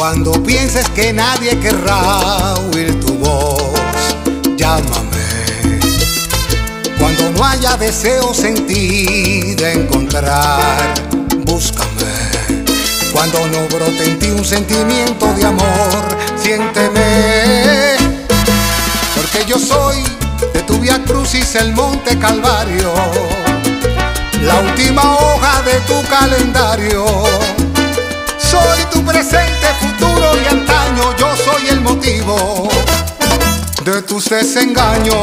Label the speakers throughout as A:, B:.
A: Cuando pienses que nadie querrá oír tu voz, llámame. Cuando no haya deseos en ti de encontrar, búscame. Cuando no brote en ti un sentimiento de amor, siénteme. Porque yo soy de tu Vía Crucis, el Monte Calvario, la última hoja de tu calendario. Soy tu presente, futuro y antaño. Yo soy el motivo de tus desengaños.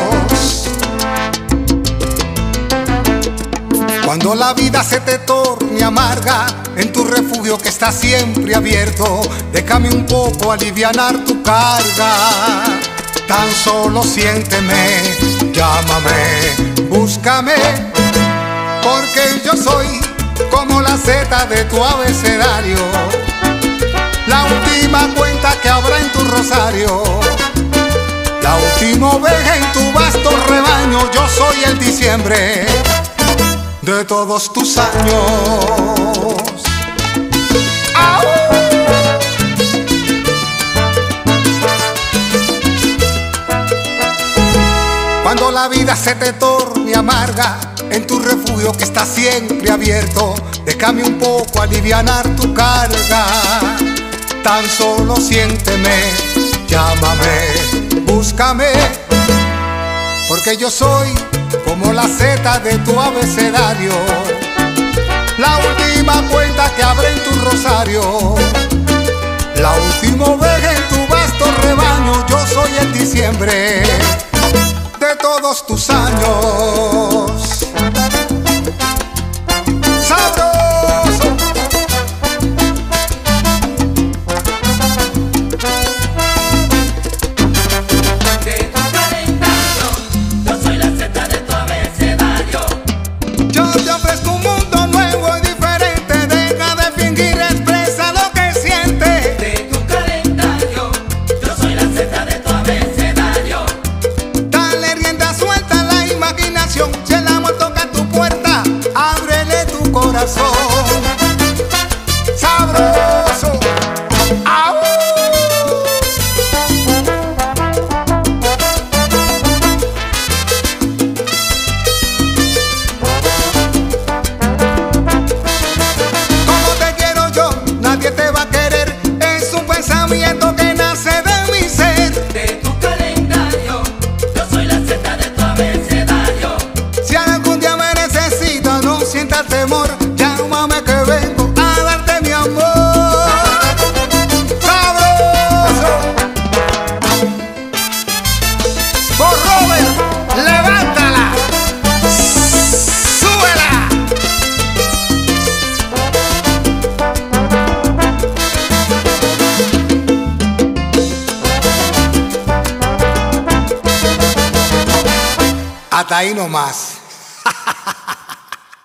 A: Cuando la vida se te torne amarga, en tu refugio que está siempre abierto, déjame un poco alivianar tu carga. Tan solo siénteme, llámame, búscame, porque yo soy como la Z de tu abecedario, la última cuenta que habrá en tu rosario, la última oveja en tu vasto rebaño. Yo soy el diciembre de todos tus años. ¡Au! Cuando la vida se te torne amarga, en tu refugio que está siempre abierto, déjame un poco alivianar tu carga. Tan solo siénteme, llámame, búscame, porque yo soy como la Z de tu abecedario, la última cuenta que abre en tu rosario, la última oveja en tu vasto rebaño. Yo soy el diciembre de todos tus años. ¡Sabroso!
B: De tu calendario, yo soy la Z de tu abecedario.
A: Yo te ofrezco un mundo nuevo y diferente. Deja de fingir, expresa lo que sientes.
B: De tu calendario, yo soy la Z de tu abecedario.
A: Dale rienda suelta a la imaginación. Si el amor toca tu puerta, ábrele tu corazón. ¡Sabroso! ¡Au! Como te quiero yo, nadie te va a querer. Es un pensamiento que nace de mi ser.
B: De tu calendario, yo soy la Z de tu abecedario.
A: Si algún día me necesitas, no sientas temor. Llámame que vengo a darte mi amor. ¡Sabroso! Por Robert, levántala, súbela. Hasta ahí nomás.